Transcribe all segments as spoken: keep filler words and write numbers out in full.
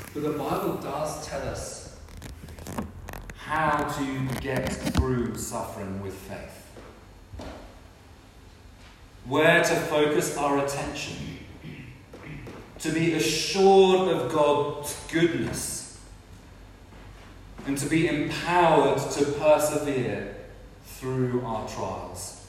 But the Bible does tell us how to get through suffering with faith. Where to focus our attention. To be assured of God's goodness. And to be empowered to persevere through our trials.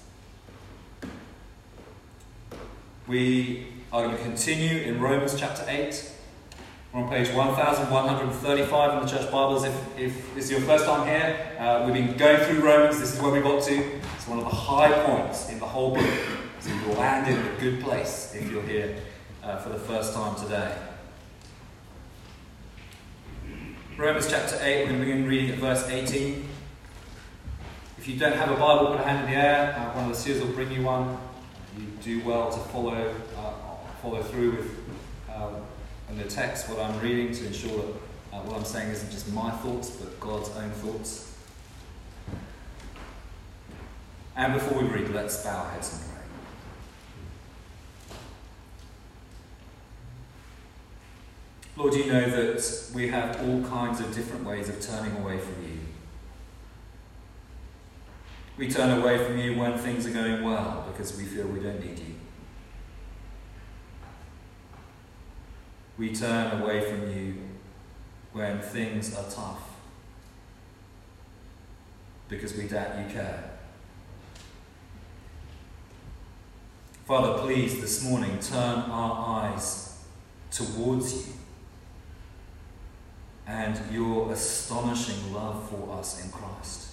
We are going to continue in Romans chapter eight. We're on page one thousand one hundred thirty-five in the Church Bibles. If, if this is your first time here, uh, we've been going through Romans. This is where we got to. It's one of the high points in the whole book. So you'll land in a good place if you're here uh, for the first time today. Romans chapter eight, we're going to begin reading at verse eighteen. If you don't have a Bible, put a hand in the air. Uh, one of the stewards will bring you one. You do well to follow uh, follow through with um, in the text what I'm reading to ensure that uh, what I'm saying isn't just my thoughts but God's own thoughts. And before we read, let's bow our heads and pray. Lord, you know that we have all kinds of different ways of turning away from you. We turn away from you when things are going well because we feel we don't need you. We turn away from you when things are tough because we doubt you care. Father, please this morning turn our eyes towards you and your astonishing love for us in Christ.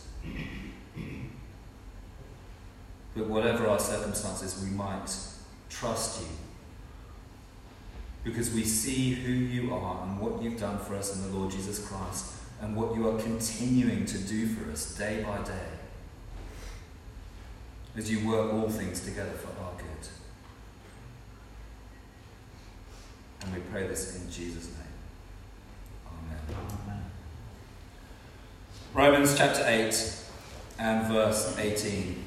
But whatever our circumstances, we might trust you because we see who you are and what you've done for us in the Lord Jesus Christ and what you are continuing to do for us day by day as you work all things together for our good. And we pray this in Jesus' name. Amen. Amen. Romans chapter eight and verse eighteen.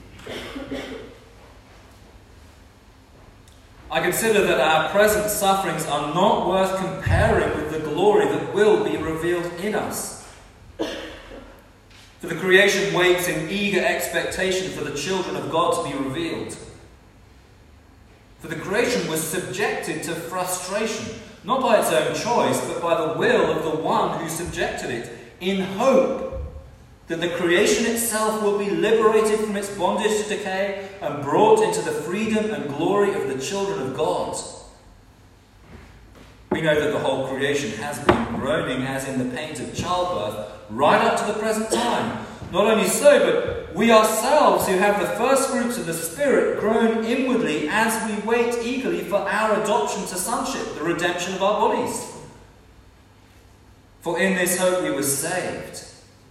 I consider that our present sufferings are not worth comparing with the glory that will be revealed in us. For the creation waits in eager expectation for the children of God to be revealed. For the creation was subjected to frustration, not by its own choice, but by the will of the one who subjected it, in hope that the creation itself will be liberated from its bondage to decay and brought into the freedom and glory of the children of God. We know that the whole creation has been groaning as in the pains of childbirth right up to the present time. Not only so, but we ourselves who have the first fruits of the Spirit groan inwardly as we wait eagerly for our adoption to sonship, the redemption of our bodies. For in this hope we were saved.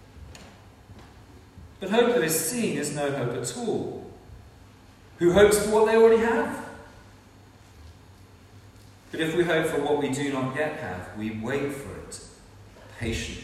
But hope that is seen is no hope at all. Who hopes for what they already have? But if we hope for what we do not yet have, we wait for it patiently.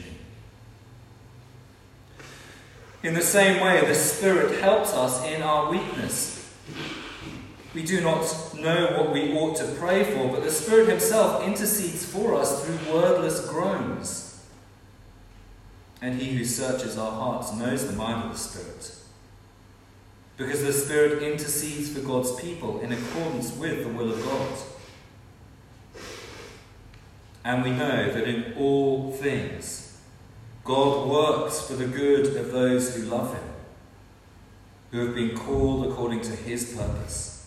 In the same way, the Spirit helps us in our weakness. We do not know what we ought to pray for, but the Spirit himself intercedes for us through wordless groans. And he who searches our hearts knows the mind of the Spirit, because the Spirit intercedes for God's people in accordance with the will of God. And we know that in all things God works for the good of those who love him, who have been called according to his purpose.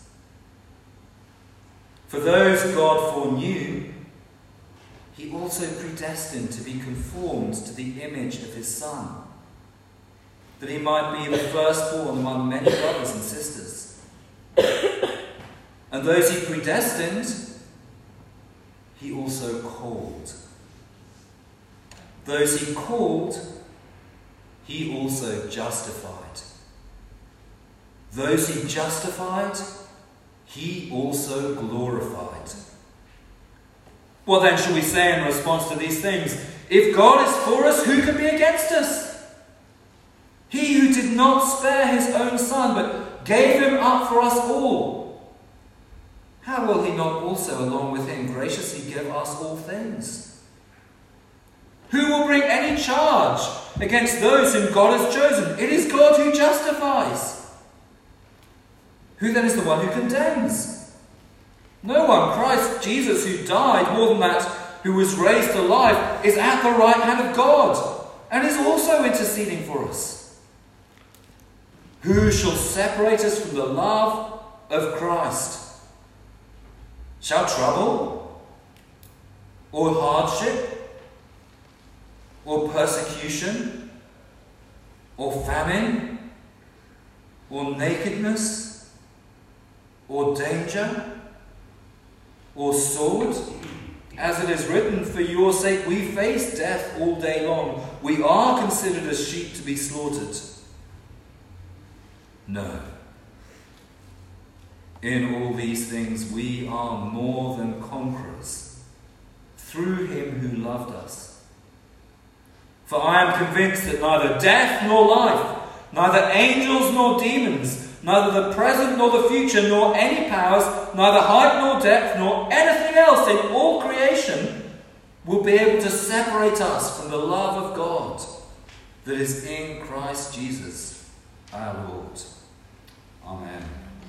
For those God foreknew, he also predestined to be conformed to the image of his Son, that he might be the firstborn among many brothers and sisters. And those he predestined, he also called. Those he called, he also justified. Those he justified, he also glorified. What then shall we say in response to these things? If God is for us, who can be against us? He who did not spare his own Son, but gave him up for us all, how will he not also, along with him, graciously give us all things? Who will bring any charge against those whom God has chosen? It is God who justifies. Who then is the one who condemns? No one. Christ Jesus, who died, more than that, who was raised to life, is at the right hand of God and is also interceding for us. Who shall separate us from the love of Christ? Shall trouble, or hardship, or persecution, or famine, or nakedness, or danger, or sword? As it is written, for your sake we face death all day long. We are considered as sheep to be slaughtered. No. In all these things we are more than conquerors, through him who loved us. For I am convinced that neither death nor life, neither angels nor demons, neither the present nor the future, nor any powers, neither height nor depth, nor anything else in all creation will be able to separate us from the love of God that is in Christ Jesus our Lord. Amen.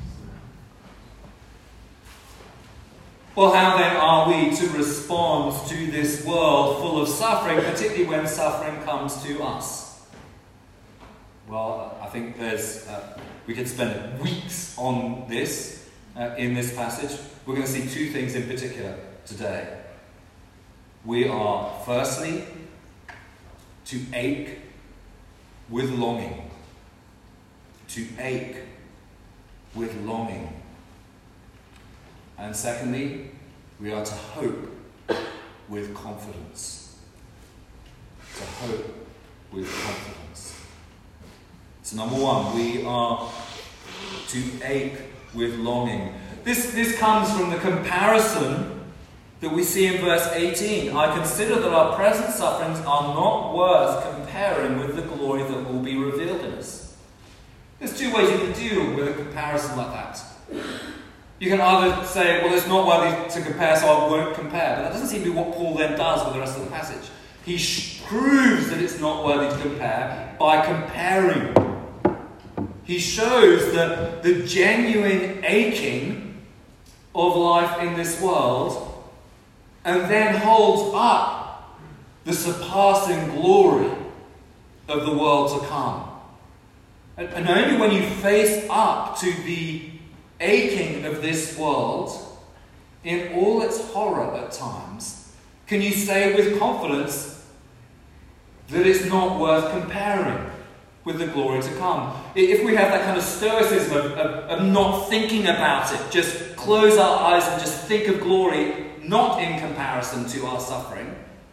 Well, how then are we to respond to this world full of suffering, particularly when suffering comes to us? Well, I think there's uh, we could spend weeks on this uh, in this passage. We're going to see two things in particular today. We are, firstly, to ache with longing. To ache with longing. And secondly, we are to hope with confidence. To hope with confidence. So number one, we are to ache with longing. This, this comes from the comparison that we see in verse eighteen. I consider that our present sufferings are not worth comparing with the glory that will be revealed in us. There's two ways you can deal with a comparison like that. You can either say, well, it's not worthy to compare, so I won't compare. But that doesn't seem to be what Paul then does with the rest of the passage. He sh- proves that it's not worthy to compare by comparing. He shows the, the genuine aching of life in this world, and then holds up the surpassing glory of the world to come. And, and only when you face up to the aching of this world, in all its horror at times, can you say with confidence that it's not worth comparing with the glory to come. If we have that kind of stoicism of, of, of not thinking about it, just close our eyes and just think of glory, not in comparison to our suffering,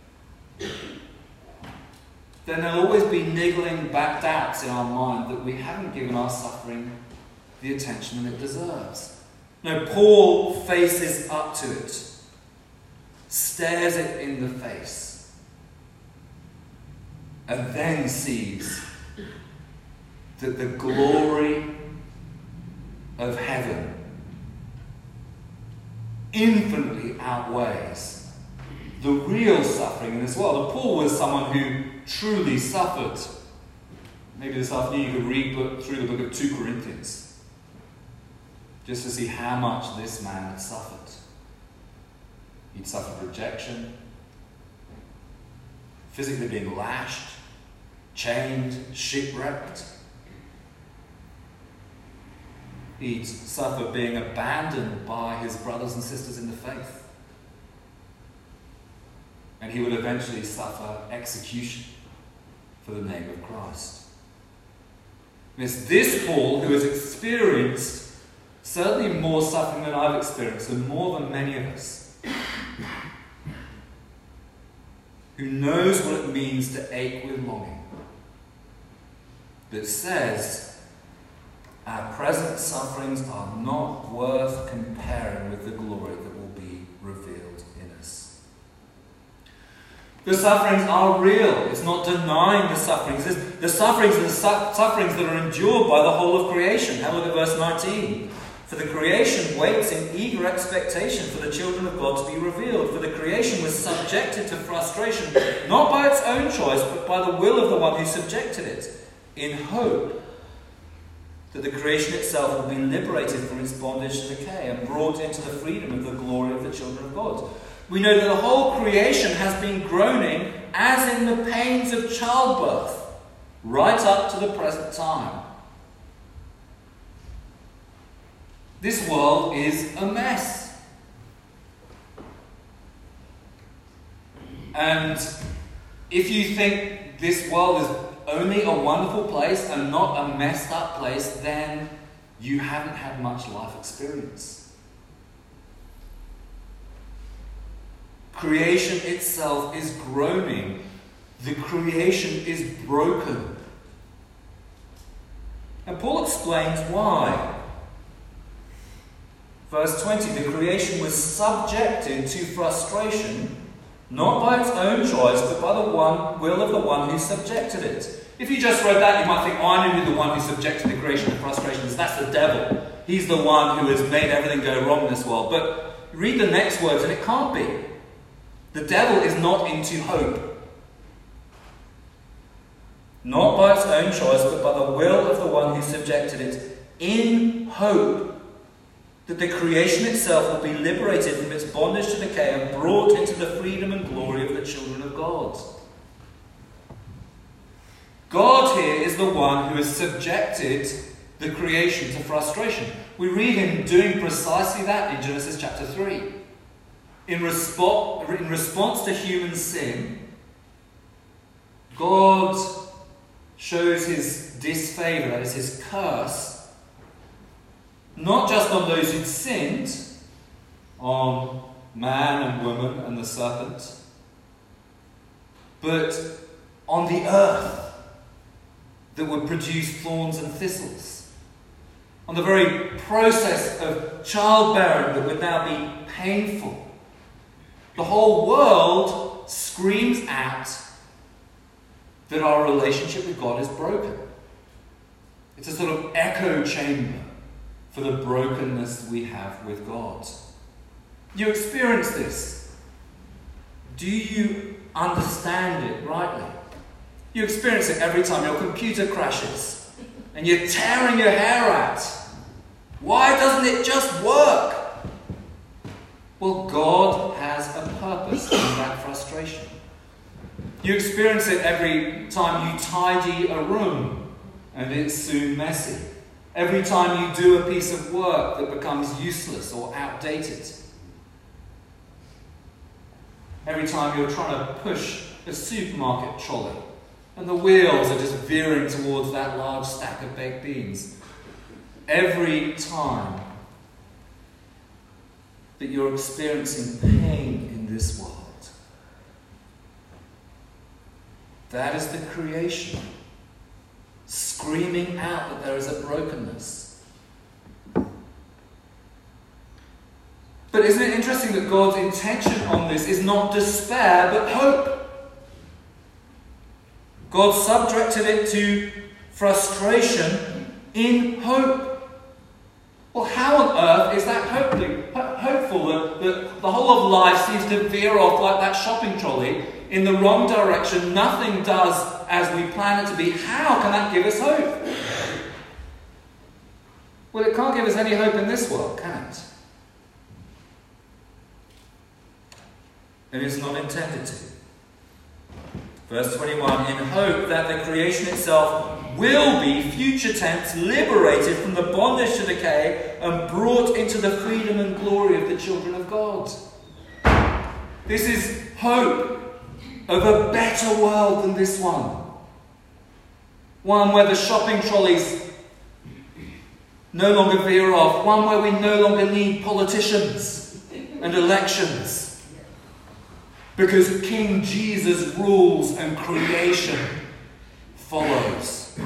then there'll always be niggling back doubts in our mind that we haven't given our suffering the attention that it deserves. No, Paul faces up to it, stares it in the face, and then sees that the glory of heaven infinitely outweighs the real suffering in this world. And Paul was someone who truly suffered. Maybe this afternoon you could read through the book of Second Corinthians just to see how much this man had suffered. He'd suffered rejection, physically being lashed, chained, shipwrecked. He'd suffered being abandoned by his brothers and sisters in the faith. And he would eventually suffer execution for the name of Christ. And it's this Paul who has experienced certainly more suffering than I've experienced, and more than many of us, who knows what it means to ache with longing, that says our present sufferings are not worth comparing with the glory that will be revealed in us. The sufferings are real. It's not denying the sufferings. It's the sufferings are the su- sufferings that are endured by the whole of creation. Have a look at verse nineteen. For the creation waits in eager expectation for the children of God to be revealed. For the creation was subjected to frustration, not by its own choice, but by the will of the one who subjected it, in hope that the creation itself will be liberated from its bondage to decay and brought into the freedom of the glory of the children of God. We know that the whole creation has been groaning as in the pains of childbirth, right up to the present time. This world is a mess. And if you think this world is only a wonderful place and not a messed up place, then you haven't had much life experience. Creation itself is groaning. The creation is broken. And Paul explains why. Verse twenty, the creation was subjected to frustration, not by its own choice, but by the one will of the one who subjected it. If you just read that, you might think, oh, I know who the one who subjected the creation to frustration is. That's the devil. He's the one who has made everything go wrong in this world. But read the next words, and it can't be. The devil is not into hope. Not by its own choice, but by the will of the one who subjected it, in hope that the creation itself will be liberated from its bondage to decay and brought into the freedom and glory of the children of God. God here is the one who has subjected the creation to frustration. We read him doing precisely that in Genesis chapter three. In, respo- in response to human sin, God shows his disfavour, that is his curse, not just on those who'd sinned, on man and woman and the serpent, but on the earth that would produce thorns and thistles, on the very process of childbearing that would now be painful. The whole world screams out that our relationship with God is broken. It's a sort of echo chamber for the brokenness we have with God. You experience this. Do you understand it rightly? You experience it every time your computer crashes and you're tearing your hair out. Why doesn't it just work? Well, God has a purpose in that frustration. You experience it every time you tidy a room and it's soon messy. Every time you do a piece of work that becomes useless or outdated. Every time you're trying to push a supermarket trolley and the wheels are just veering towards that large stack of baked beans. Every time that you're experiencing pain in this world. That is the creation screaming out that there is a brokenness. But isn't it interesting that God's intention on this is not despair, but hope? God subjected it to frustration in hope. Well, how on earth is that hopeful that, that the whole of life seems to veer off like that shopping trolley in the wrong direction? Nothing does as we plan it to be. How can that give us hope? Well, it can't give us any hope in this world, can it? And it's not intended to. Verse twenty-one, in hope that the creation itself will be, future tense, liberated from the bondage to decay and brought into the freedom and glory of the children of God. This is hope of a better world than this one. One where the shopping trolleys no longer veer off. One where we no longer need politicians and elections. Because King Jesus rules and creation follows.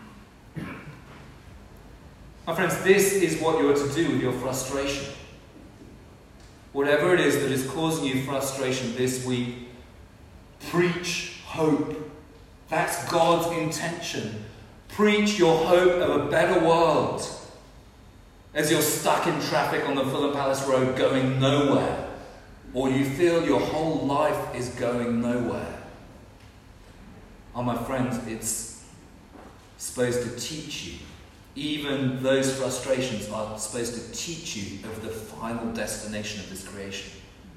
My friends, this is what you are to do with your frustration. Whatever it is that is causing you frustration this week, preach hope. That's God's intention. Preach your hope of a better world. As you're stuck in traffic on the Fulham Palace Road going nowhere, or you feel your whole life is going nowhere. Oh, my friends, it's supposed to teach you. Even those frustrations are supposed to teach you of the final destination of this creation.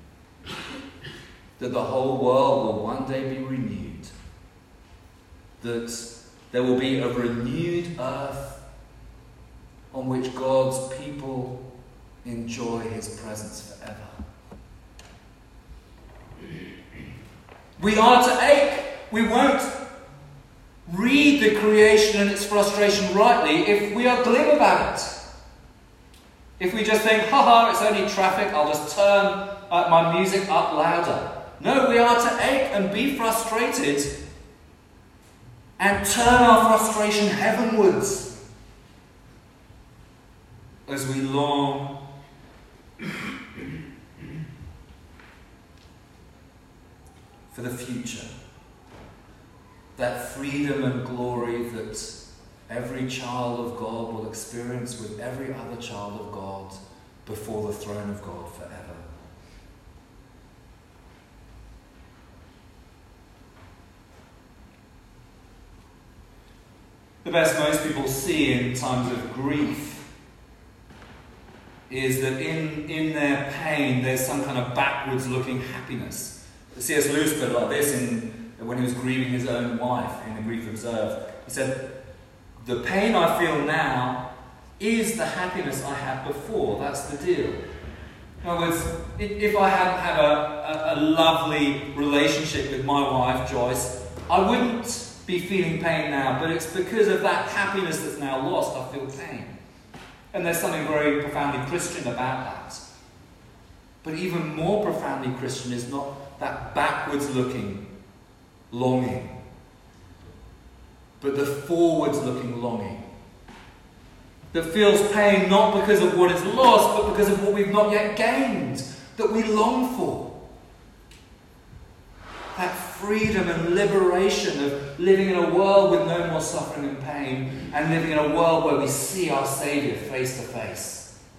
That the whole world will one day be renewed. That there will be a renewed earth on which God's people enjoy his presence forever. We are to ache. We won't read the creation and its frustration rightly if we are glib about it. If we just think, haha, it's only traffic, I'll just turn uh, my music up louder. No, we are to ache and be frustrated and turn our frustration heavenwards as we long for the future. That freedom and glory that every child of God will experience with every other child of God before the throne of God forever. The best most people see in times of grief is that in, in their pain there's some kind of backwards looking happiness. C S Lewis put it like this in, when he was grieving his own wife in The Grief Observed. He said, "The pain I feel now is the happiness I had before. That's the deal." In other words, if I hadn't had a, a, a lovely relationship with my wife, Joyce, I wouldn't be feeling pain now, but it's because of that happiness that's now lost I feel pain. And there's something very profoundly Christian about that. But even more profoundly Christian is not that backwards-looking longing, but the forwards-looking longing that feels pain not because of what is lost, but because of what we've not yet gained, that we long for. That freedom and liberation of living in a world with no more suffering and pain, and living in a world where we see our Saviour face to face.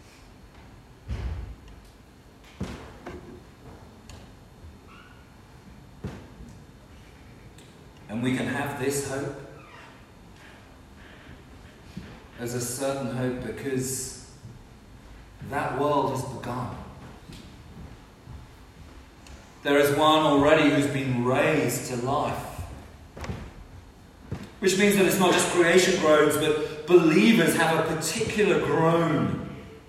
And we can have this hope as a certain hope because that world has begun. There is one already who's been raised to life. Which means that it's not just creation groans, but believers have a particular groan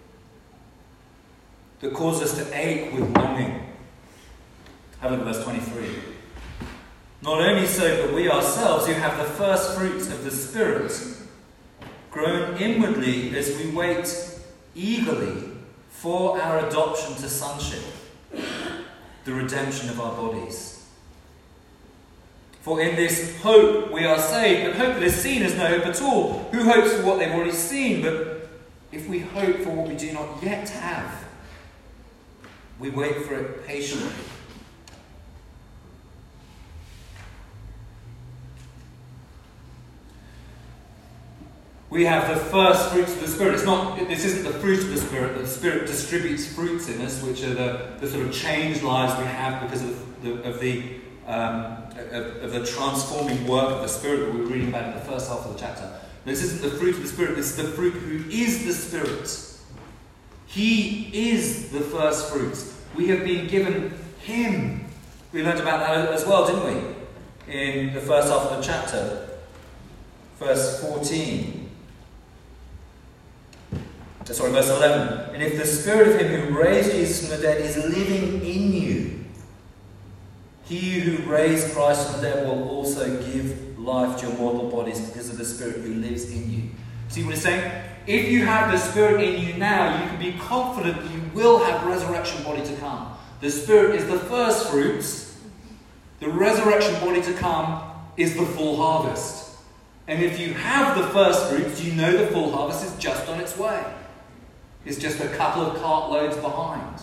that causes us to ache with longing. Have a look at verse twenty-three. Not only so, but we ourselves, who have the first fruits of the Spirit, groan inwardly as we wait eagerly for our adoption to sonship, the redemption of our bodies. For in this hope we are saved, but hope that is seen is no hope at all. Who hopes for what they've already seen? But if we hope for what we do not yet have, we wait for it patiently. We have the first fruits of the Spirit. It's not, this isn't the fruit of the Spirit. The Spirit distributes fruits in us, which are the, the sort of changed lives we have because of the, of the, um, of, of the transforming work of the Spirit that we were reading about in the first half of the chapter. This isn't the fruit of the Spirit. This is the fruit who is the Spirit. He is the first fruits. We have been given Him. We learned about that as well, didn't we? In the first half of the chapter. Verse fourteen. Sorry, verse eleven. And if the Spirit of Him who raised Jesus from the dead is living in you, He who raised Christ from the dead will also give life to your mortal bodies because of the Spirit who lives in you. See what He's saying? If you have the Spirit in you now, you can be confident you will have resurrection body to come. The Spirit is the first fruits. The resurrection body to come is the full harvest. And if you have the first fruits, you know the full harvest is just on its way. It's just a couple of cartloads behind.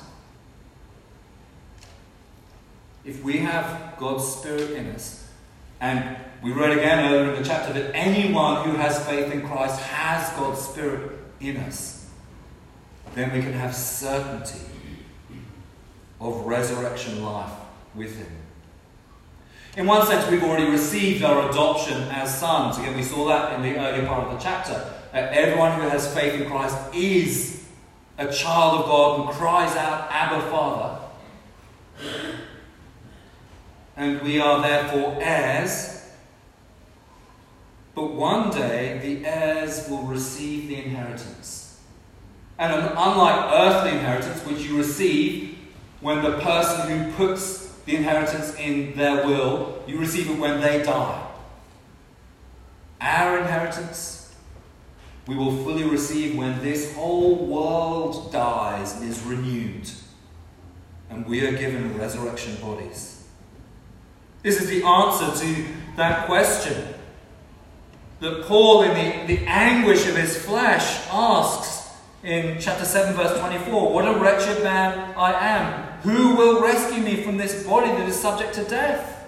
If we have God's Spirit in us, and we read again earlier in the chapter that anyone who has faith in Christ has God's Spirit in us. then we can have certainty of resurrection life with him. In one sense, we've already received our adoption as sons. Again, we saw that in the earlier part of the chapter. Uh, everyone who has faith in Christ is a child of God and cries out, Abba, Father. And we are therefore heirs. But one day, the heirs will receive the inheritance. And unlike earthly inheritance, which you receive when the person who puts the inheritance in their will, you receive it when they die. Our inheritance, we will fully receive when this whole world dies and is renewed, and we are given resurrection bodies. This is the answer to that question that Paul, in the, the anguish of his flesh, asks in chapter seven, verse twenty-four, "What a wretched man I am! Who will rescue me from this body that is subject to death?"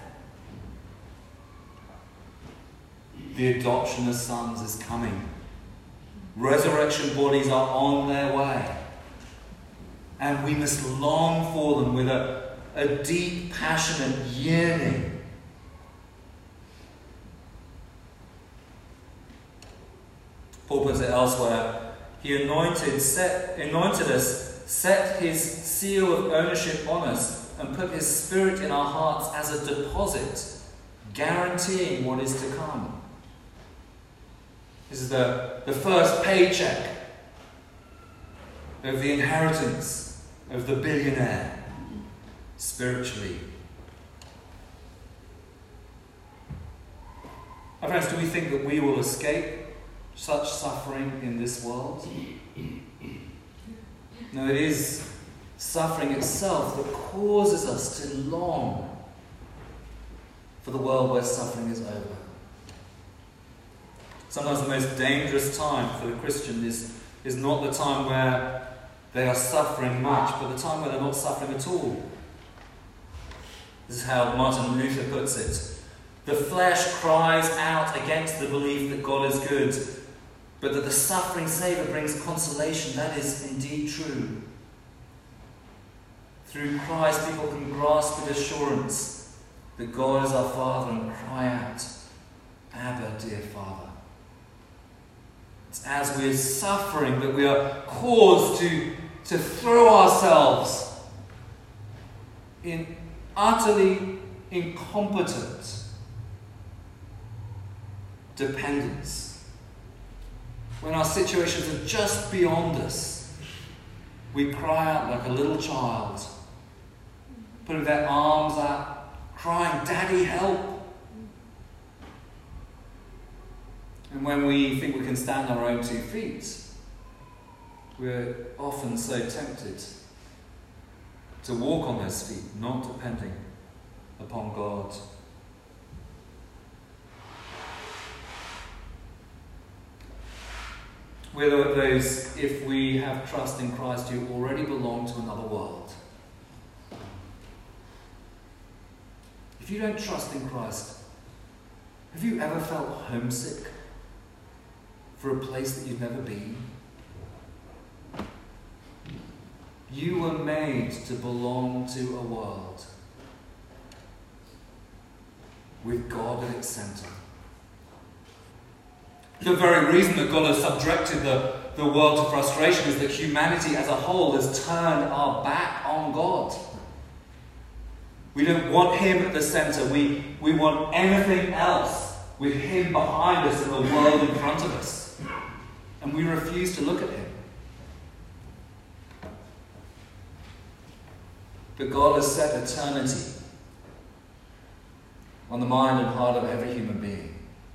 The adoption as sons is coming. Resurrection bodies are on their way. And we must long for them with a, a deep, passionate yearning. Paul puts it elsewhere. He anointed, set, anointed us, set his seal of ownership on us, and put his Spirit in our hearts as a deposit, guaranteeing what is to come. This is the, the first paycheck of the inheritance of the billionaire, spiritually. My friends, do we think that we will escape such suffering in this world? No, it is suffering itself that causes us to long for the world where suffering is over. Sometimes the most dangerous time for the Christian is, is not the time where they are suffering much, but the time where they're not suffering at all. This is how Martin Luther puts it. The flesh cries out against the belief that God is good, but that the suffering Saviour brings consolation. That is indeed true. Through Christ, people can grasp with assurance that God is our Father and cry out, Abba, dear Father. It's as we are suffering that we are caused to, to throw ourselves in utterly incompetent dependence. When our situations are just beyond us, we cry out like a little child, putting their arms out, crying, Daddy, help. And when we think we can stand on our own two feet, we're often so tempted to walk on those feet, not depending upon God. We're those, if we have trust in Christ, who already belong to another world. If you don't trust in Christ, have you ever felt homesick for a place that you've never been? You were made to belong to a world with God at its centre. The very reason that God has subjected the, the world to frustration is that humanity as a whole has turned our back on God. We don't want him at the centre. We, we want anything else with him behind us and the world in front of us. And we refuse to look at him. But God has set eternity on the mind and heart of every human being.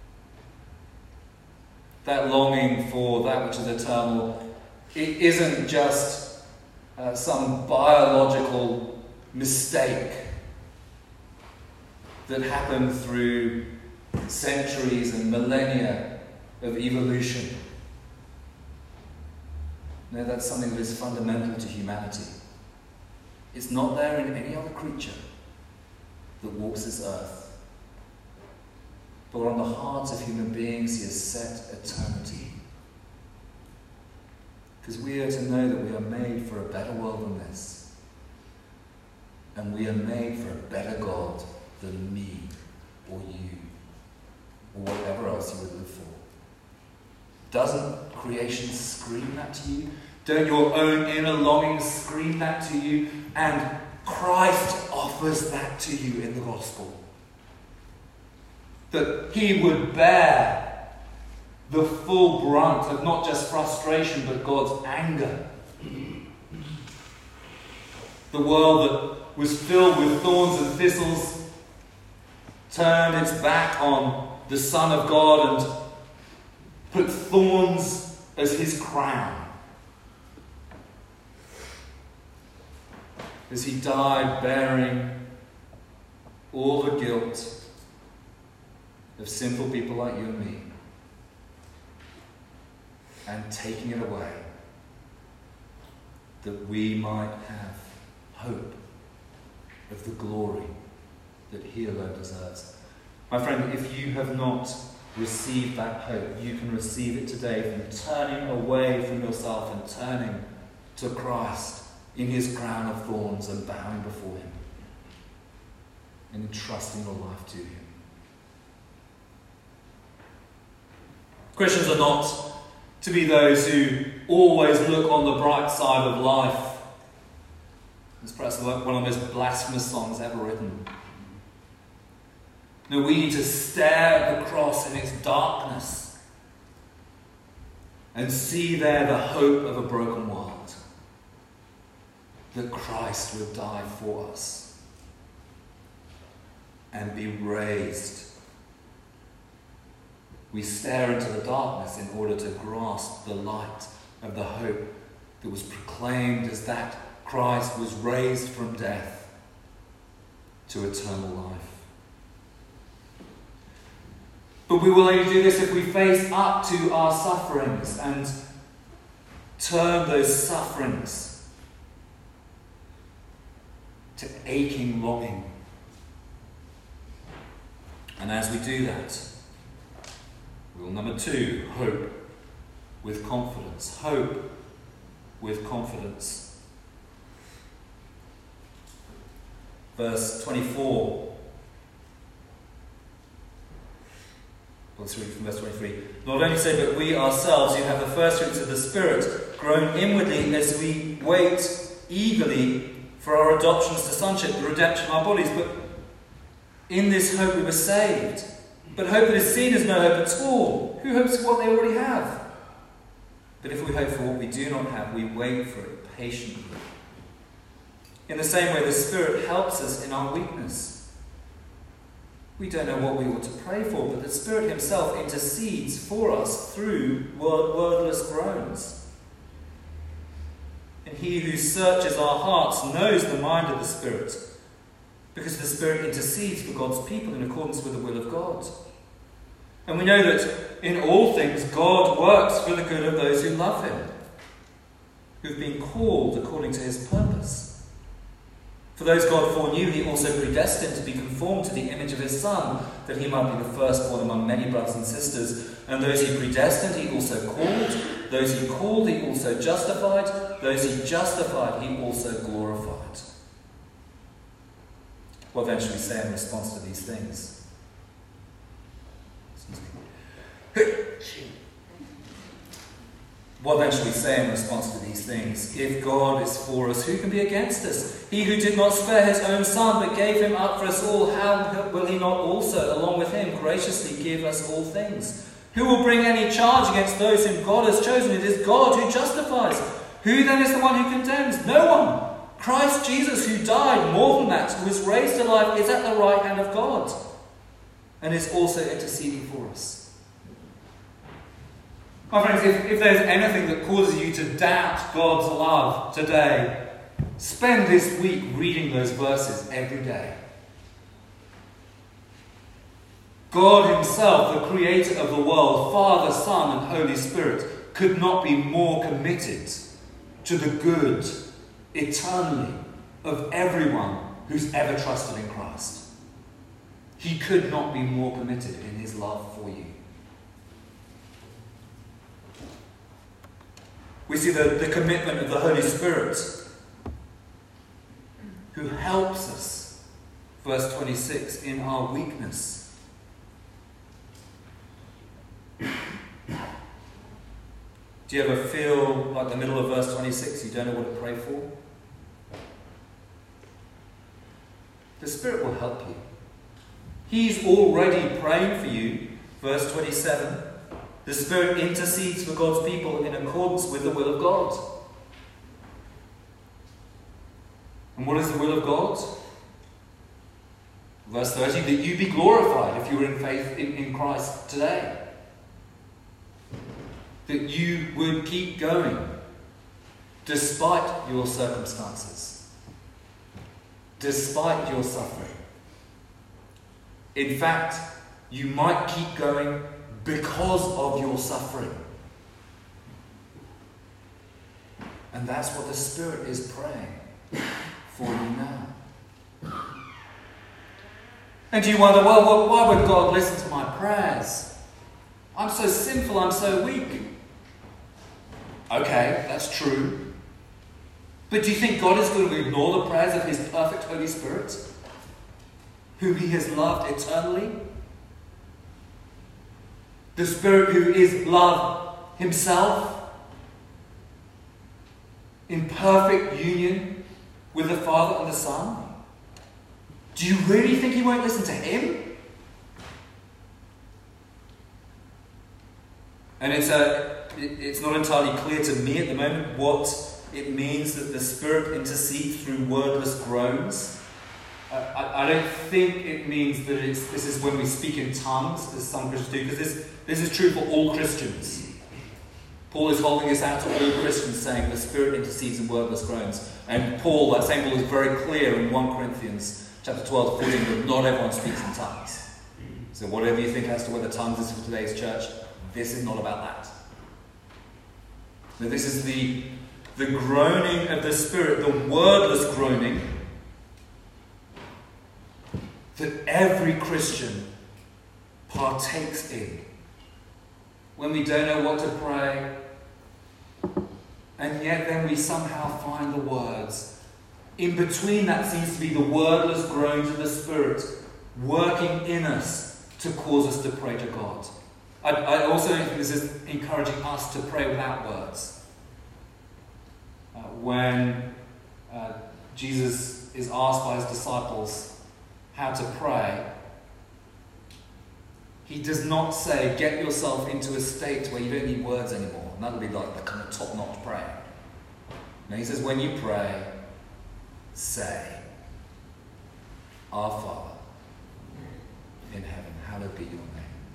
That longing for that which is eternal, it isn't just uh, some biological mistake that happened through centuries and millennia of evolution. No, that's something that is fundamental to humanity. It's not there in any other creature that walks this earth. But on the hearts of human beings, he has set eternity. Because we are to know that we are made for a better world than this. And we are made for a better God than me or you or whatever else you would live for. Doesn't creation scream that to you? Don't your own inner longings scream that to you? And Christ offers that to you in the gospel. That he would bear the full brunt of not just frustration but God's anger. The world that was filled with thorns and thistles turned its back on the Son of God and put thorns as his crown. As he died bearing all the guilt of sinful people like you and me, and taking it away, that we might have hope of the glory that he alone deserves. My friend, if you have not received that hope, you can receive it today from turning away from yourself and turning to Christ in his crown of thorns and bowing before him and entrusting your life to him. Christians are not to be those who always look on the bright side of life. It's perhaps one of the most blasphemous songs ever written. No, we need to stare at the cross in its darkness and see there the hope of a broken world. That Christ would die for us and be raised. We stare into the darkness in order to grasp the light of the hope that was proclaimed as that Christ was raised from death to eternal life. But we will only do this if we face up to our sufferings and turn those sufferings to aching longing. And as we do that, rule number two, hope with confidence. Hope with confidence. Verse twenty-four. Let's read from verse twenty-three. Not only so, but we ourselves, who have the first fruits of the Spirit, groan inwardly as we wait eagerly for our adoptions to sonship, the redemption of our bodies. But in this hope we were saved. But hope that is seen is no hope at all. Who hopes for what they already have? But if we hope for what we do not have, we wait for it patiently. In the same way, the Spirit helps us in our weakness. We don't know what we ought to pray for, but the Spirit himself intercedes for us through word- wordless groans. And he who searches our hearts knows the mind of the Spirit, because the Spirit intercedes for God's people in accordance with the will of God. And we know that in all things God works for the good of those who love him, who've been called according to his purpose. For those God foreknew, he also predestined to be conformed to the image of his Son, that he might be the firstborn among many brothers and sisters. And those he predestined, he also called. Those he called, he also justified. Those he justified, he also glorified. What then shall we say in response to these things? What then shall we say in response to these things? If God is for us, who can be against us? He who did not spare his own Son, but gave him up for us all, how will he not also, along with him, graciously give us all things? Who will bring any charge against those whom God has chosen? It is God who justifies. Who then is the one who condemns? No one. Christ Jesus, who died, more than that, who was raised to life, is at the right hand of God, and is also interceding for us. My friends, if, if there's anything that causes you to doubt God's love today, spend this week reading those verses every day. God himself, the creator of the world, Father, Son, and Holy Spirit, could not be more committed to the good, eternally, of everyone who's ever trusted in Christ. He could not be more committed in his love for you. We see the, the commitment of the Holy Spirit, who helps us, verse twenty-six, in our weakness. Do you ever feel like the middle of verse twenty-six, you don't know what to pray for? The Spirit will help you. He's already praying for you, verse twenty-seven. The Spirit intercedes for God's people in accordance with the will of God. And what is the will of God? Verse thirty, that you be glorified if you are in faith in, in Christ today. That you would keep going despite your circumstances, despite your suffering. In fact, you might keep going because of your suffering. And that's what the Spirit is praying for you now. And you wonder, well, why would God listen to my prayers? I'm so sinful, I'm so weak. Okay, that's true. But do you think God is going to ignore the prayers of His perfect Holy Spirit, whom He has loved eternally? The Spirit who is love Himself, in perfect union with the Father and the Son? Do you really think He won't listen to Him? And it's a It's not entirely clear to me at the moment what it means that the Spirit intercedes through wordless groans. Uh, I, I don't think it means that it's, this is when we speak in tongues, as some Christians do, because this, this is true for all Christians. Paul is holding this out to all Christians, saying the Spirit intercedes in wordless groans. And Paul, that same Paul, is very clear in First Corinthians chapter twelve to fourteen that not everyone speaks in tongues. So whatever you think as to whether tongues is for today's church, this is not about that. Now, this is the, the groaning of the Spirit, the wordless groaning that every Christian partakes in. When we don't know what to pray, and yet then we somehow find the words. In between that seems to be the wordless groans of the Spirit working in us to cause us to pray to God. I, I also think this is encouraging us to pray without words. Uh, when uh, Jesus is asked by His disciples how to pray, He does not say, get yourself into a state where you don't need words anymore. And that would be like the kind of top-notch prayer. No, He says, when you pray, say, Our Father in heaven, hallowed be your name.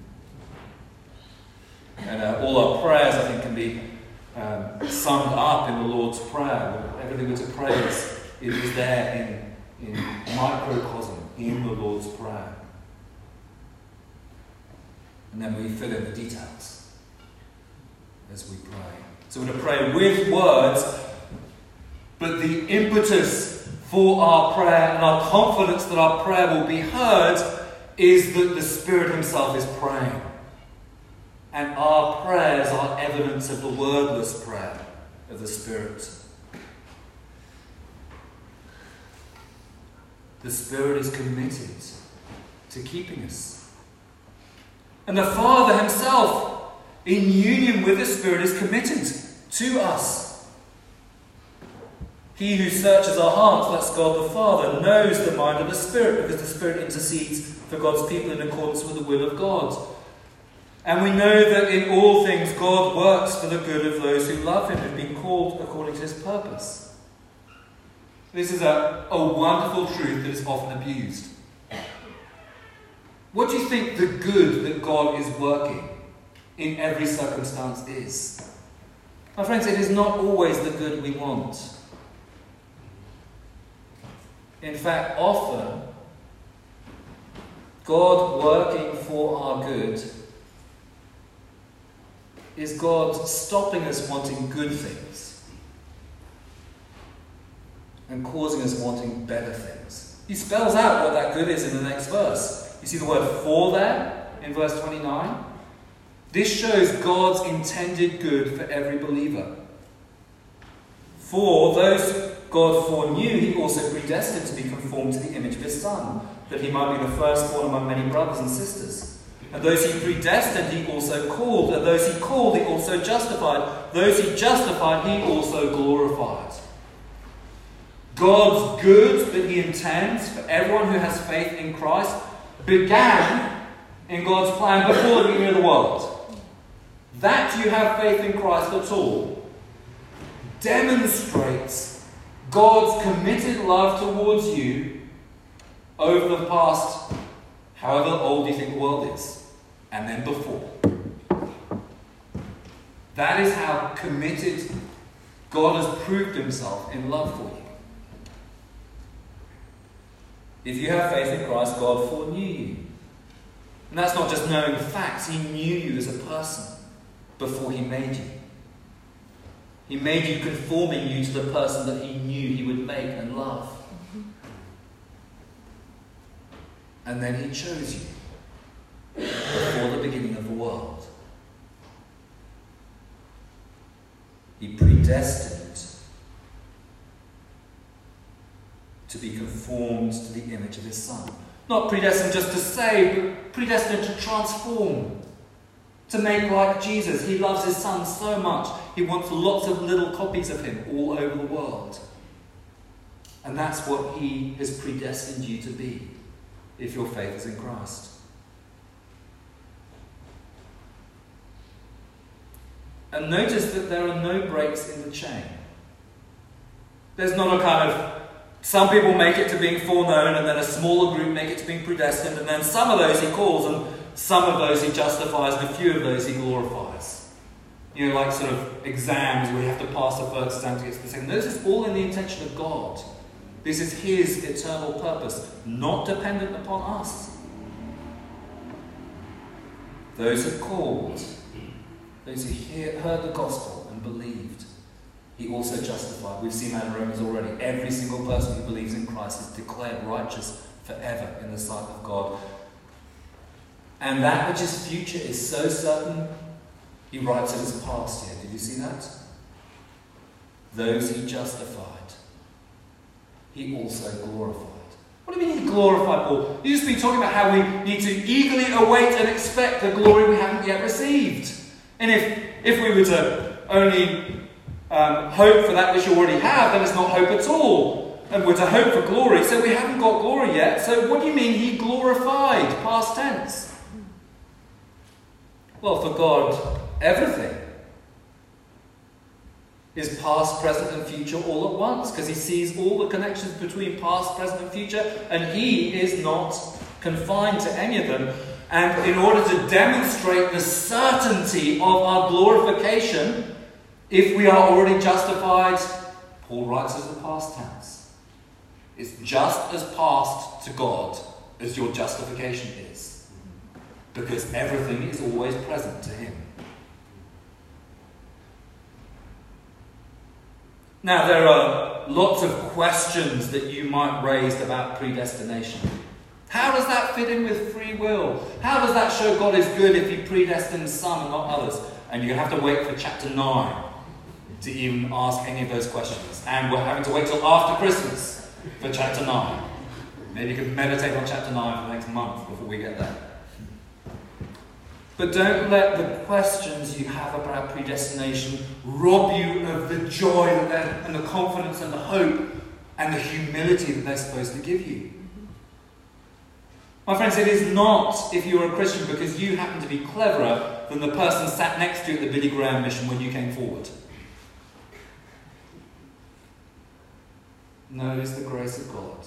And uh, all our prayers, I think, can be um, summed up in the Lord's Prayer. Everything we're to pray is, it is there in, in microcosm in the Lord's Prayer. And then we fill in the details as we pray. So we're going to pray with words, but the impetus for our prayer and our confidence that our prayer will be heard is that the Spirit Himself is praying. And our prayers are evidence of the wordless prayer of the Spirit. The Spirit is committed to keeping us. And the Father Himself, in union with the Spirit, is committed to us. He who searches our hearts, that's God the Father, knows the mind of the Spirit, because the Spirit intercedes for God's people in accordance with the will of God. And we know that in all things God works for the good of those who love Him and have been called according to His purpose. This is a, a wonderful truth that is often abused. What do you think the good that God is working in every circumstance is? My friends, it is not always the good we want. In fact, often, God working for our good is God stopping us wanting good things and causing us wanting better things. He spells out what that good is in the next verse. You see the word for there in verse twenty-nine? This shows God's intended good for every believer. For those God foreknew, he also predestined to be conformed to the image of his Son, that he might be the firstborn among many brothers and sisters. And those he predestined, he also called. And those he called, he also justified. Those he justified, he also glorified. God's good that he intends for everyone who has faith in Christ began in God's plan before the beginning of the world. That you have faith in Christ at all demonstrates God's committed love towards you over the past, however old you think the world is, and then before. That is how committed God has proved himself in love for you. If you have faith in Christ, God foreknew you. And that's not just knowing facts. He knew you as a person before he made you. He made you conforming you to the person that he knew he would make and love. And then he chose you before the beginning of the world. He predestined to be conformed to the image of his Son. Not predestined just to save, but predestined to transform, to make like Jesus. He loves his Son so much, he wants lots of little copies of him all over the world. And that's what he has predestined you to be, if your faith is in Christ. And notice that there are no breaks in the chain. There's not a kind of, some people make it to being foreknown, and then a smaller group make it to being predestined, and then some of those he calls, and some of those he justifies, and a few of those he glorifies. You know, like sort of exams where you have to pass the first exam to get to the second. This is all in the intention of God. This is his eternal purpose, not dependent upon us. Those who called, those who hear, heard the gospel and believed, he also justified. We've seen that in Romans already. Every single person who believes in Christ is declared righteous forever in the sight of God. And that which is future is so certain, he writes it as past here. Did you see that? Those he justified, he also glorified. What do you mean he glorified, Paul? You've just been talking about how we need to eagerly await and expect the glory we haven't yet received. And if, if we were to only Um, hope for that which you already have, then it's not hope at all. And we're to hope for glory, so we haven't got glory yet. So what do you mean he glorified? Past tense. Well, for God, everything is past, present and future all at once, because he sees all the connections between past, present and future, and he is not confined to any of them. And in order to demonstrate the certainty of our glorification, if we are already justified, Paul writes as the past tense. It's just as past to God as your justification is. Because everything is always present to him. Now, there are lots of questions that you might raise about predestination. How does that fit in with free will? How does that show God is good if he predestines some and not others? And you have to wait for chapter nine to even ask any of those questions. And we're having to wait till after Christmas for chapter nine. Maybe you can meditate on chapter nine for the next month before we get there. But don't let the questions you have about predestination rob you of the joy that they're, and the confidence and the hope and the humility that they're supposed to give you. My friends, it is not, if you're a Christian, because you happen to be cleverer than the person sat next to you at the Billy Graham mission when you came forward. No, it is the grace of God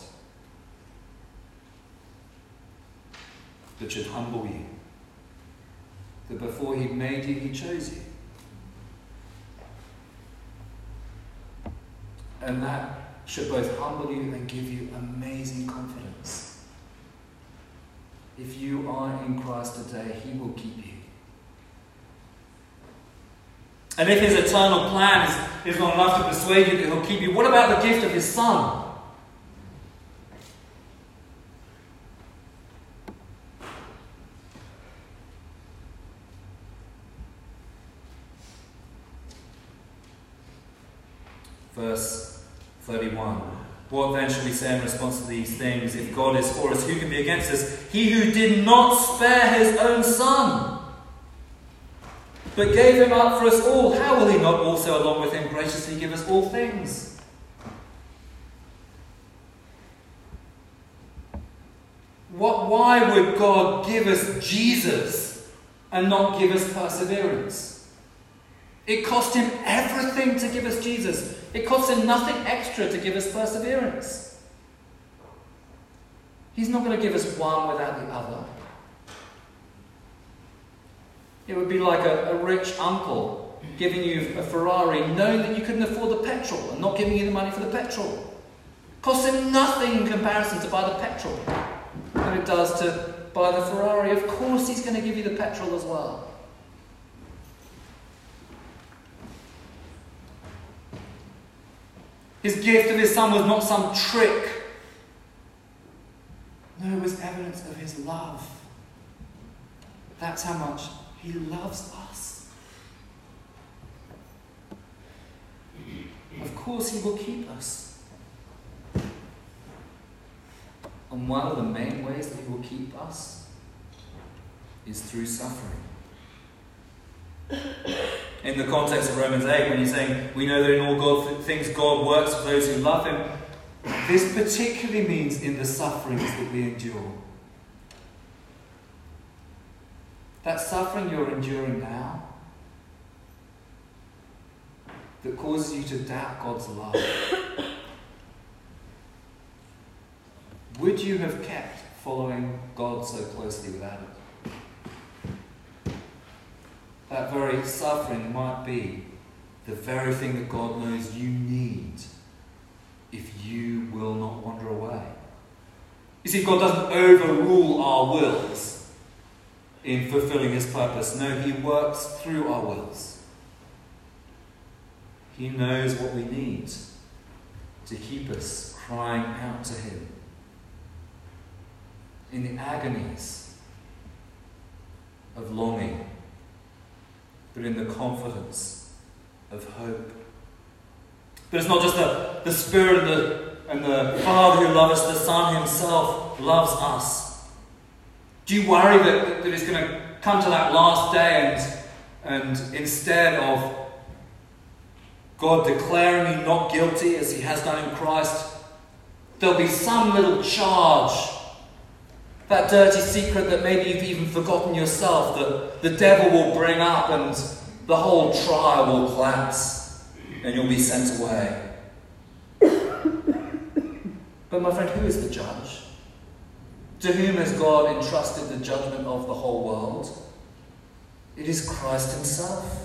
that should humble you. That before he made you, he chose you. And that should both humble you and give you amazing confidence. If you are in Christ today, he will keep you. And if his eternal plan is, is not enough to persuade you that he'll keep you, what about the gift of his Son? Verse thirty-one. What then shall we say in response to these things? If God is for us, who can be against us? He who did not spare his own Son, but gave him up for us all, how will he not also along with him graciously give us all things? What, why would God give us Jesus and not give us perseverance? It cost him everything to give us Jesus. It cost him nothing extra to give us perseverance. He's not going to give us one without the other. It would be like a, a rich uncle giving you a Ferrari knowing that you couldn't afford the petrol and not giving you the money for the petrol. It costs him nothing in comparison to buy the petrol than it does to buy the Ferrari. Of course he's going to give you the petrol as well. His gift of his Son was not some trick. No, it was evidence of his love. That's how much he loves us. Of course he will keep us. And one of the main ways that he will keep us is through suffering. In the context of Romans eight, when he's saying, we know that in all God things God works for those who love him, this particularly means in the sufferings that we endure. That suffering you're enduring now, that causes you to doubt God's love, would you have kept following God so closely without it? That very suffering might be the very thing that God knows you need if you will not wander away. You see, God doesn't overrule our wills in fulfilling his purpose. No, he works through our wills. He knows what we need to keep us crying out to him in the agonies of longing, but in the confidence of hope. But it's not just the, the Spirit and the, and the Father who loves us, the Son himself loves us. Do you worry that, that it's going to come to that last day and, and instead of God declaring you not guilty as he has done in Christ, there'll be some little charge, that dirty secret that maybe you've even forgotten yourself, that the devil will bring up and the whole trial will collapse and you'll be sent away. But my friend, who is the judge? To whom has God entrusted the judgment of the whole world? It is Christ himself.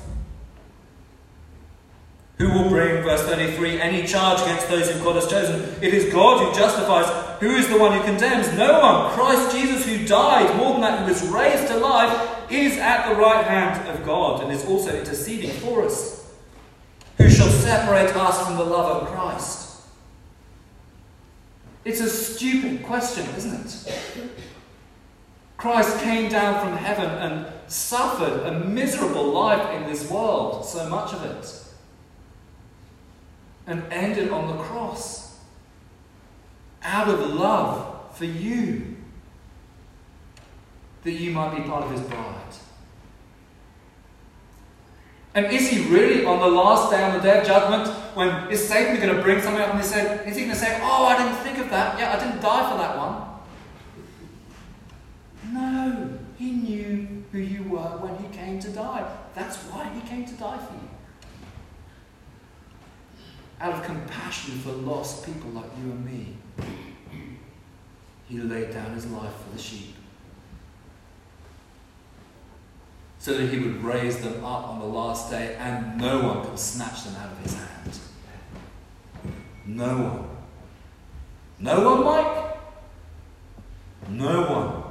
Who will bring, verse thirty-three, any charge against those whom God has chosen? It is God who justifies. Who is the one who condemns? No one. Christ Jesus, who died, more than that, who was raised to life, is at the right hand of God and is also interceding for us. Who shall separate us from the love of Christ? It's a stupid question, isn't it? Christ came down from heaven and suffered a miserable life in this world, so much of it, and ended on the cross out of love for you, that you might be part of his bride. And is he really on the last day, on the day of judgment, when is Satan going to bring something up and he said, is he going to say, oh, I didn't think of that. Yeah, I didn't die for that one. No, he knew who you were when he came to die. That's why he came to die for you. Out of compassion for lost people like you and me, he laid down his life for the sheep, so that he would raise them up on the last day and no one can snatch them out of his hand. No one. No one, Mike? No one.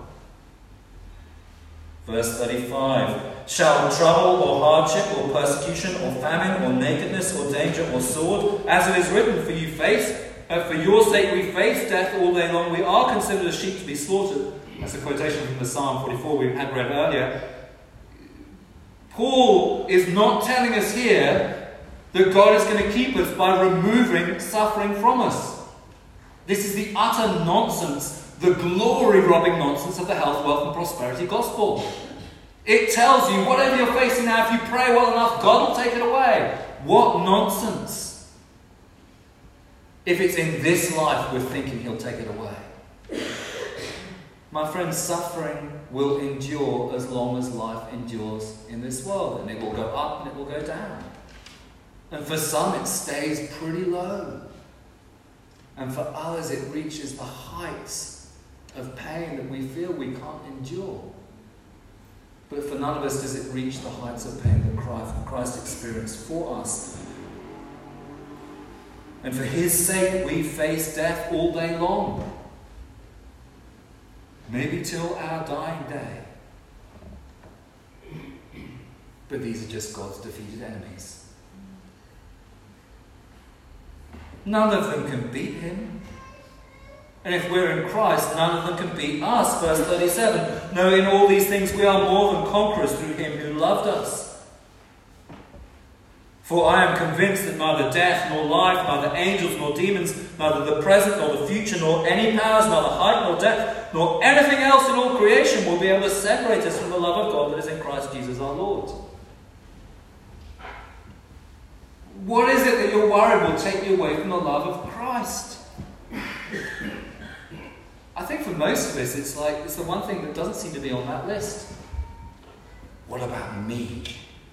Verse thirty-five. Shall trouble or hardship or persecution or famine or nakedness or danger or sword, as it is written, for you face, uh, for your sake we face death all day long. We are considered as sheep to be slaughtered. That's a quotation from the Psalm forty-four we had read earlier. Paul is not telling us here that God is going to keep us by removing suffering from us. This is the utter nonsense, the glory-robbing nonsense of the health, wealth and prosperity gospel. It tells you whatever you're facing now, if you pray well enough, God will take it away. What nonsense. If it's in this life we're thinking he'll take it away. My friends, suffering will endure as long as life endures in this world. And it will go up and it will go down. And for some it stays pretty low. And for others it reaches the heights of pain that we feel we can't endure. But for none of us does it reach the heights of pain that Christ experienced for us. And for his sake we face death all day long. Maybe till our dying day. But these are just God's defeated enemies. None of them can beat him. And if we're in Christ, none of them can beat us. Verse thirty-seven. No, in all these things we are more than conquerors through him who loved us. For I am convinced that neither death, nor life, neither angels, nor demons, neither the present, nor the future, nor any powers, neither height, nor depth, nor anything else in all creation will be able to separate us from the love of God that is in Christ Jesus our Lord. What is it that you're worried will take you away from the love of Christ? I think for most of us, it's like, it's the one thing that doesn't seem to be on that list. What about me?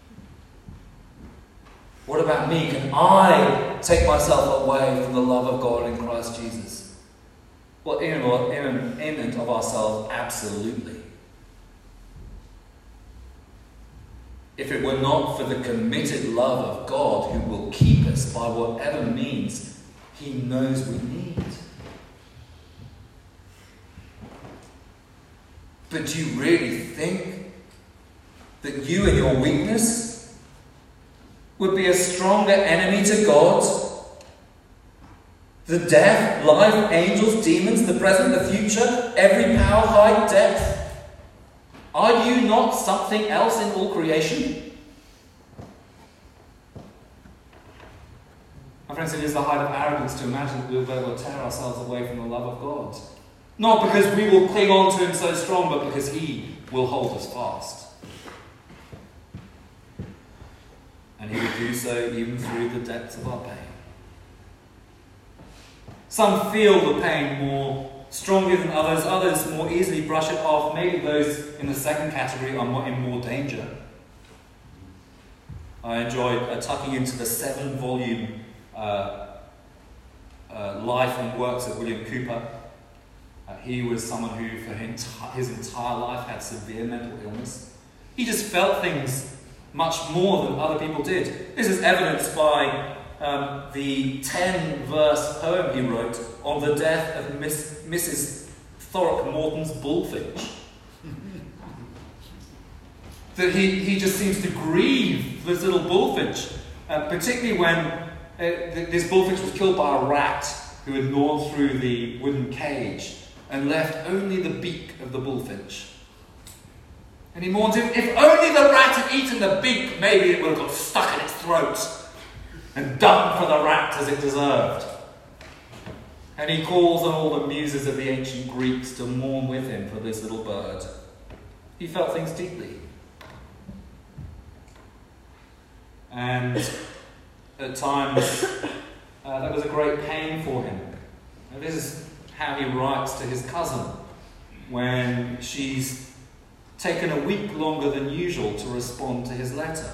What about me? Can I take myself away from the love of God in Christ Jesus? Well, in and, in and of ourselves, absolutely. If it were not for the committed love of God who will keep us by whatever means he knows we need. But do you really think that you and your weakness would be a stronger enemy to God? The death, life, angels, demons, the present, the future, every power, height, depth. Are you not something else in all creation? My friends, it is the height of arrogance to imagine that we'll be able to tear ourselves away from the love of God. Not because we will cling on to him so strong, but because he will hold us fast. And he will do so even through the depths of our pain. Some feel the pain more strongly than others. Others more easily brush it off. Maybe those in the second category are more in more danger. I enjoyed uh, tucking into the seven-volume uh, uh, life and works of William Cooper. Uh, he was someone who, for his entire life, had severe mental illness. He just felt things much more than other people did. This is evidenced by um, the ten-verse poem he wrote on the death of Miss, Missus Thorockmorton's bullfinch. That he, he just seems to grieve this little bullfinch, uh, particularly when uh, th- this bullfinch was killed by a rat who had gnawed through the wooden cage and left only the beak of the bullfinch. And he mourns, if, if only the rat had eaten the beak, maybe it would have got stuck in its throat and done for the rat as it deserved. And he calls on all the muses of the ancient Greeks to mourn with him for this little bird. He felt things deeply. And at times, uh, that was a great pain for him. And this is how he writes to his cousin when she's taken a week longer than usual to respond to his letter.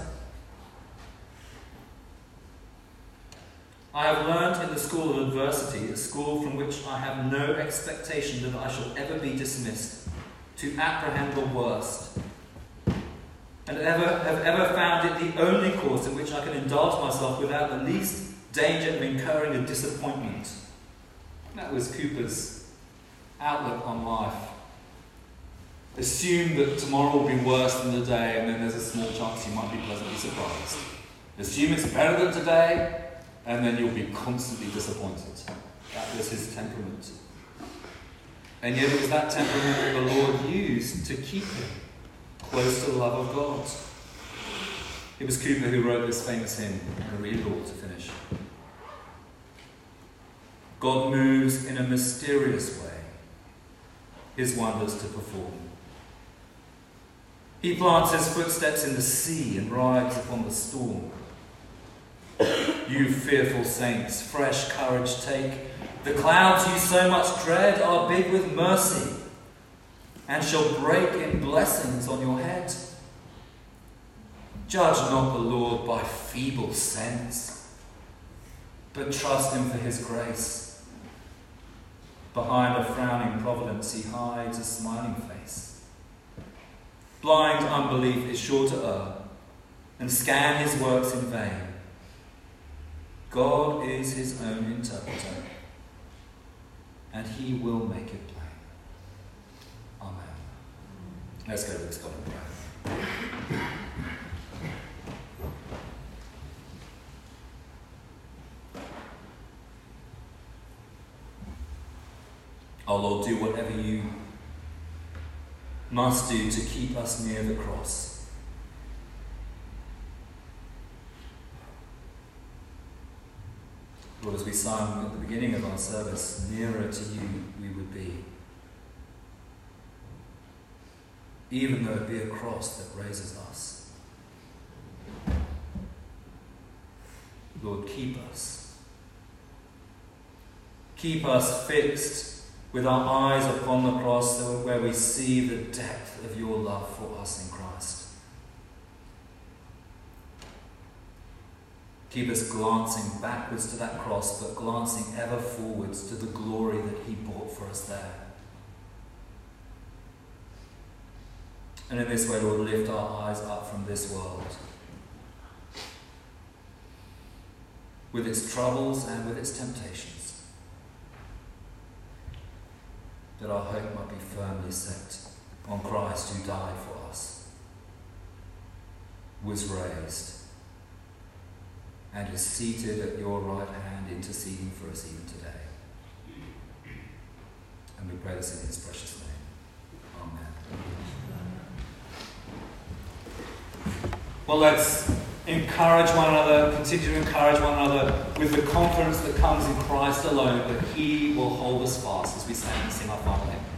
I have learnt in the school of adversity, a school from which I have no expectation that I shall ever be dismissed, to apprehend the worst, and ever, have ever found it the only course in which I can indulge myself without the least danger of incurring a disappointment. That was Cooper's outlook on life. Assume that tomorrow will be worse than the day, and then there's a small chance you might be pleasantly surprised. Assume it's better than today, and then you'll be constantly disappointed. That was his temperament. And yet it was that temperament that the Lord used to keep him close to the love of God. It was Cooper who wrote this famous hymn. I'm going to read it all to finish. God moves in a mysterious way, his wonders to perform. He plants his footsteps in the sea and rides upon the storm. You fearful saints, fresh courage take. The clouds you so much dread are big with mercy, and shall break in blessings on your head. Judge not the Lord by feeble sense, but trust him for his grace. Behind a frowning providence he hides a smiling face. Blind unbelief is sure to err and scan his works in vain. God is his own interpreter, and he will make it plain. Amen. Let's go to this God in prayer. Oh Lord, do whatever you must do to keep us near the cross. Lord, as we sang at the beginning of our service, nearer to you we would be. Even though it be a cross that raises us. Lord, keep us. Keep us fixed with our eyes upon the cross, where we see the depth of your love for us in Christ. Keep us glancing backwards to that cross, but glancing ever forwards to the glory that he bought for us there. And in this way, Lord, lift our eyes up from this world, with its troubles and with its temptations, that our hope might be firmly set on Christ, who died for us, was raised, and is seated at your right hand, interceding for us even today. And we pray this in his precious name. Amen. Well, let's encourage one another, continue to encourage one another with the confidence that comes in Christ alone, that he will hold us fast as we stand and sing our final hymn.